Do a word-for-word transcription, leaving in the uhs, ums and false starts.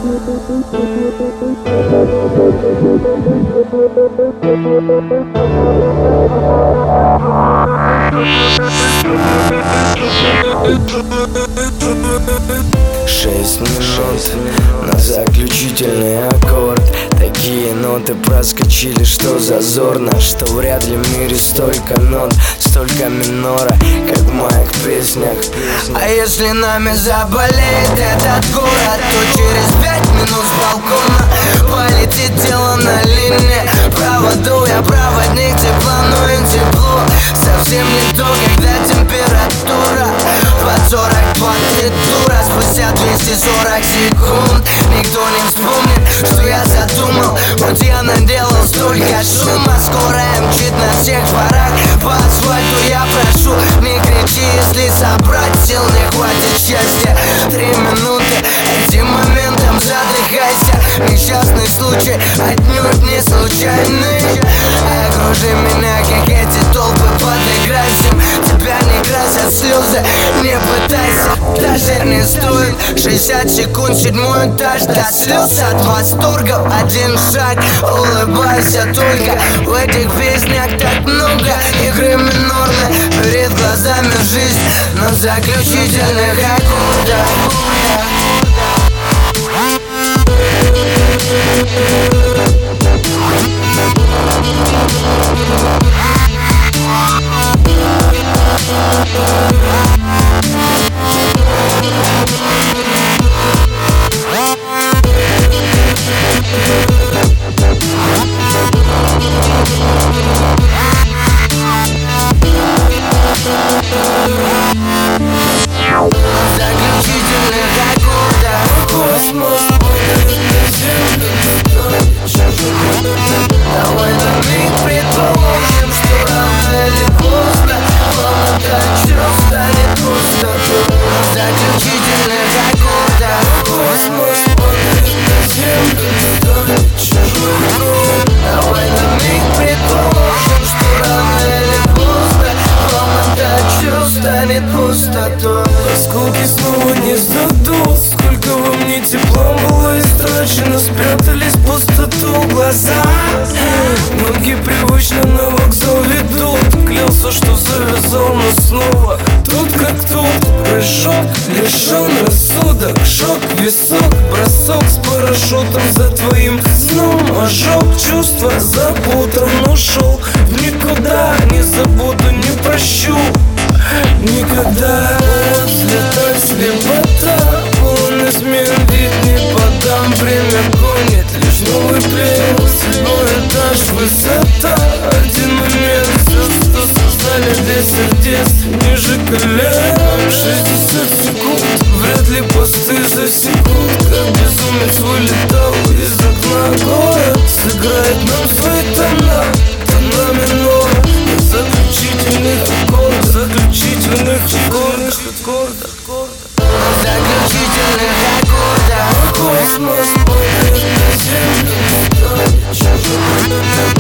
Шесть минут на заключительный аккорд. Такие ноты проскочили, что зазорно, что вряд ли в мире столько нот, столько минора, как в моих песнях. А если нами заболеет этот город, то через пять минут с балкона полетит дело на линии проводу. Я проводник тепла, но им тепло совсем не то, когда температура под сорок двадцать дура. Спустя двести сорок секунд никто не вспомнит, что я задумал. Вот я наделал столько шума, скорая мчит на всех парах по асфальту. Я прошу, не кричи, если собрать сил не хватит счастья. Три минуты, этим моментом задыхайся. Несчастный случай, отнюдь не случайный. Окружи меня, как эти толпы, подыграйся. Тебя не красят слезы, не пытайся, даже не стоит. Шестьдесят секунд, седьмой этаж, до слез от восторга. Один шаг, улыбайся только. В этих песнях так много игры минорной. Перед глазами жизнь на заключительных аккордах. Заключительных аккордах. Космос падает на землю, никто не чужой. Давай на миг предположим, что рано или поздно полнота чувств станет пустотой. Заключительных аккордах. Космос падает на землю, никто не чужой. Давай на миг предположим, что рано или поздно полнота чувств станет пустотой. Осколки снова не сдадут. Сколько во мне тепла было истрачено, спрятались в пустоту глаза. Ноги привычно на вокзал ведут. Клялся, что завязал, но снова тут как тут. Прыжок, лишен рассудок, шок, висок, бросок с парашютом за твоим сном. Ожог, чувства запутан, ушел в никуда. Не забуду, не прощу никогда. Взлетать слепота, полон измен, вид не подам. Время гонит, лишь новый плен. Седьмой этаж, высота, один момент. Все, что сказали для сердец, ниже колен. Шестьдесят секунд, вряд ли посты за секунд. Как безумец вылетал из окна город. Сыграет нам свои тона, тона минора. На заключительных аккордах, заключительных аккордах, аккордах, аккордах. Заключительных аккордах. Космос падает на землю, никто не чужой.